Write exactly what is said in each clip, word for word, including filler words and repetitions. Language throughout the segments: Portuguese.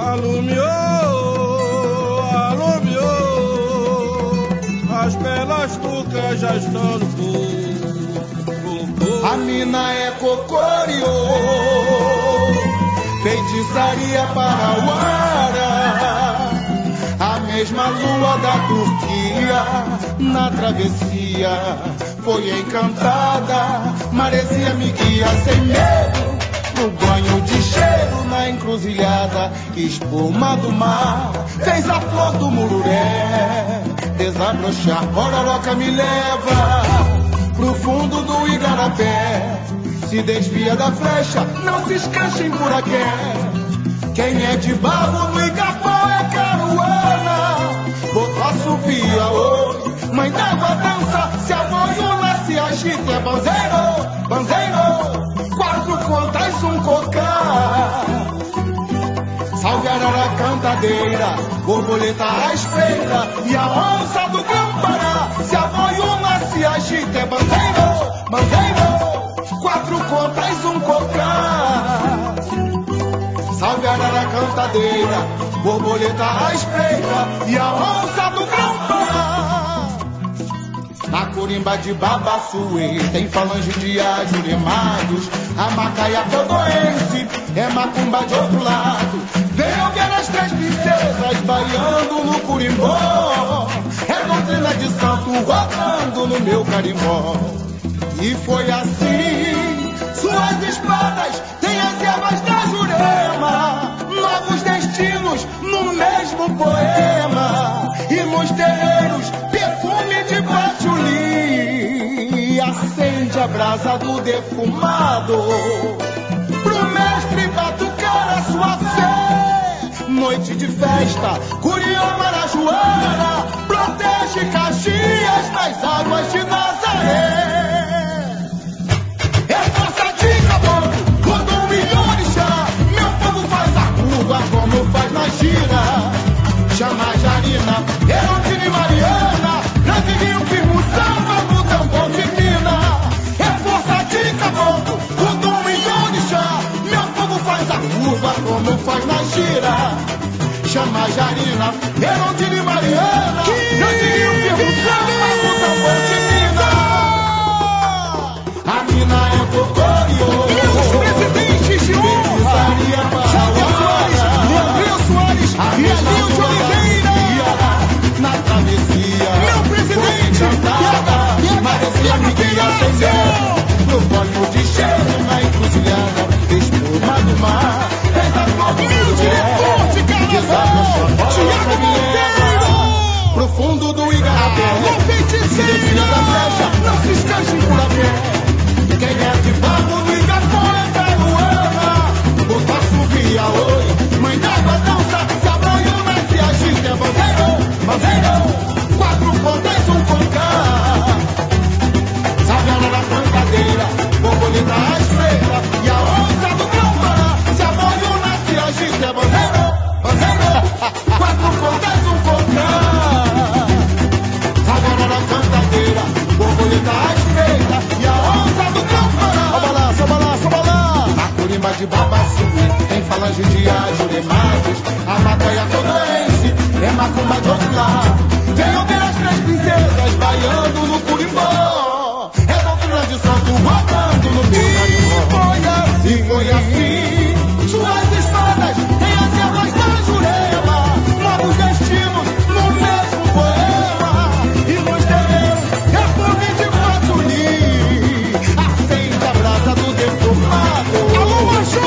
Alumiou, alumiou, as belas tucas já estão no fogo. A mina é cocoriô, feitiçaria parauara, a mesma lua da Turquia, na travessia, foi encantada, maresia me guia sem medo, no banho de cheiro, na encruzilhada, espuma do mar, fez a flor do mururé, desabrochar, pororoca me leva pro fundo do Igarapé, se desvia da flecha, não se escancha em buraqué. Quem é de barro no Igapó é caruana, botou assovia, oi, mãe d'água dança, se a boiuna se agita, é banzeiro, banzeiro, quatro contas, um cocá. Salve arara cantadeira, borboleta à espreita, e a onça do Grão-Pará, se a boiuna se agita, é banzeiro, banzeiro, quatro contas, um cocá. Salve arara cantadeira, borboleta à espreita, e a onça do Grão-Pará. Na corimba de Babaçuê tem falange de ajuremados, a macaia todoense é macumba de outro lado. Venham ver as três princesas baiando no curimbó, é doutrina de santo rodando no meu carimbó. E foi assim, suas espadas têm as ervas da Jurema, novos destinos no mesmo poema, e nos terreiros perfume de patchouli, acende a brasa do defumado, pro mestre batucar a sua fé. Noite de festa, Curió Marajoara, protege Caxias nas águas de Nazaré. Como faz na gira, chama Jarina, Erondina e Mariana, Brasil, firmo, samba, no tambor de mina. É força de caboclo, o dom e orixá, meu povo faz a curva como faz na gira. Chama Jarina, Erondina e Mariana, Brasil, firmo, samba, no tambor de mina. A mina é cocoriô, Meus presidentes de honra, a e Alinho de Oliveira, na travessia, meu presidente, maresia me guia sem medo, no banho de cheiro, na encruzilhada, espuma do mar, fez a flor do meu diretor de carnaval, Tiago Monteiro, pro fundo do Igarapé, alô feiticeira, da flecha, não se escanche por a pé. Quem é de barro no Igapó é caruana, botou assovia, oi, mãe d'água dança, se a boiuna se agita, é bandeiro, bandeiro, quatro pontas, um cocá. Sabe a na cantadeira, borboleta à espreita, e a onça do Grão-Pará, se a boiuna se agita, é bandeiro, bandeiro, quatro pontas, um cocá. Sabe a na cantadeira, borboleta à espreita, e a onça do Grão-Pará. Obalá, obalá, obalá. Na corimba de Babaçuê tem falange de ajuremados, a macaia todoense é macumba de outro lado. Venham ver as três princesas baiando no curimbó, é doutrina de santo rodando no meu carimbó. E foi assim, suas espadas têm as ervas da Jurema, novos destinos no mesmo poema, e nos terreiros perfume de patchouli, acende a brasa do defumado. alô Machô,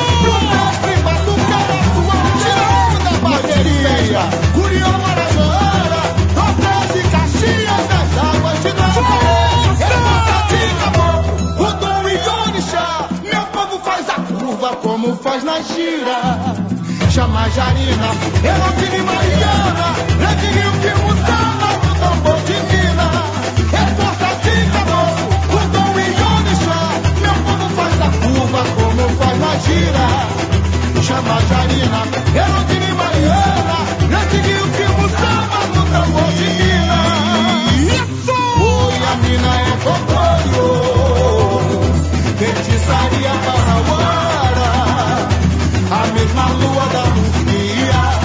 Curió Marajoara, protege Caxias das águas de Nazaré. É força de caboclo, o dom e orixá, meu povo faz a curva como faz na gira. Chama Jarina, Erondina e Mariana, grande rio que samba no tambor de mina. É força de caboclo, o dom e orixá, meu povo faz a curva como faz na gira. Chama Jarina, Erondina e Mariana, grande rio que samba no tambor de mina. isso! Oi, a mina é cocoriô, feitiçaria parauara, a mesma lua da Turquia,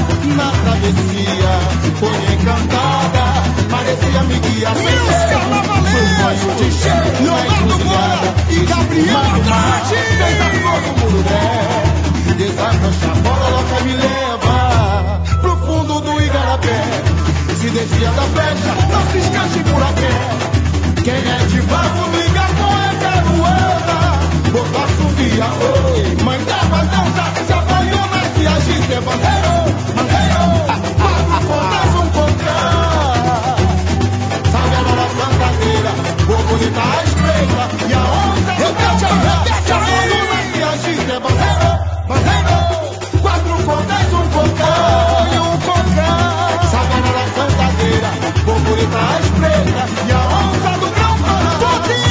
foi encantada, parecia me guiar sem Meus carnavalescos, Leonardo Moura e Gabriel Andrade. Fez a flor do Mururé, desabrocha a bola, louca me leva pro fundo do Igarapé. Se desvia da flecha, não se escante por aqui. Quem é de barro liga com a caruana. Botou a subia, oi, mãe dava dança, se apanhou se agita, é bandeiro, bandeiro. Acontece um cocã. Sabe a nova cantadeira, o bonita a espreita e a onça do cacá. Se apanhou se agita, é bandeiro, bandeiro. Quatro cordéis, um cocã e um cocã. Sabe a nova cantadeira, o bonita a espreita e a onça do cacá.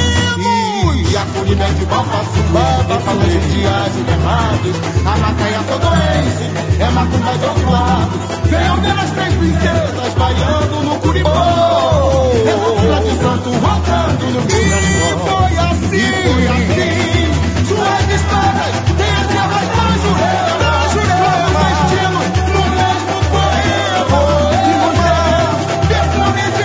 E a colina de Balpaçu, e falou de dias enterrados. A macaia todoense, é macumba do outro lado. Venham ver as três princesas baiando no curimbó. É a de santo rodando no E foi assim, e foi assim. Suas histórias têm as garras da jurema, da jurema, destino no mesmo poema. E no céu, perfume de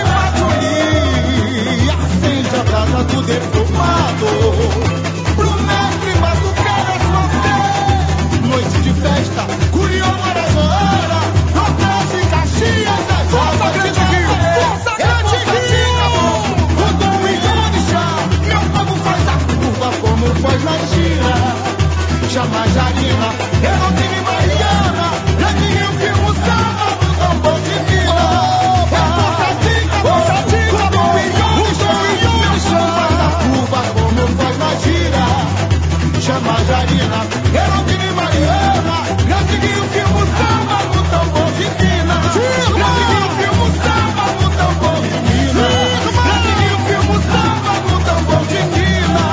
patchouli, acende a brasa do defumado. Pro mestre batucar a sua fé. Noite de festa, Curió, Marajoara, Nordeste, Caxias, das Força Grande Rio, Força Grande Rio. Rodom e Orixá, meu povo faz a curva como faz na China. Chama Jarina, Herodina e Mariana, Grande Rio, Filmo, Samba, no tambor de Vila. É Força Dica, Força Dica, Rodom e Orixá, meu povo faz a curva como faz na gira. Chama Jarina, Herodina e Mariana, Grande Rio, Filmo, Samba, no tambor de Vila. Grande Rio, Filmo, Samba, no tambor de Vila. Grande Rio, Filmo, Samba, no tambor de Vila.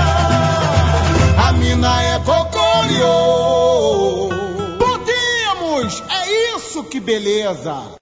A mina é Cocoriô. Podemos, é isso, que beleza.